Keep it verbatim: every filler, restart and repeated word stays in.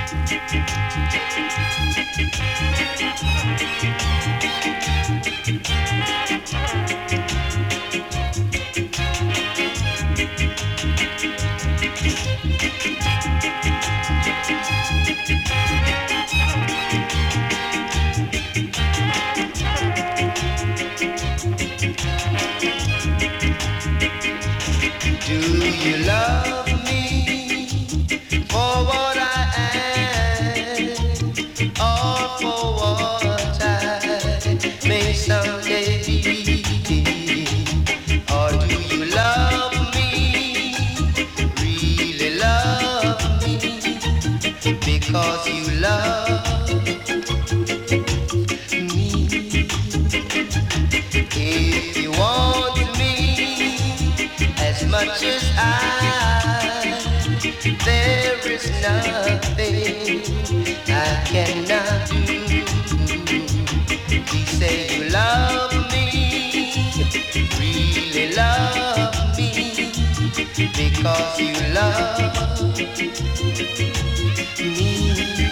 you love me for what I am, or for what I may someday be? Or do you love me, really love me, because you love me? If you want me as much as I, there is nothing I cannot do. Please say you love me, really love me, because you love me.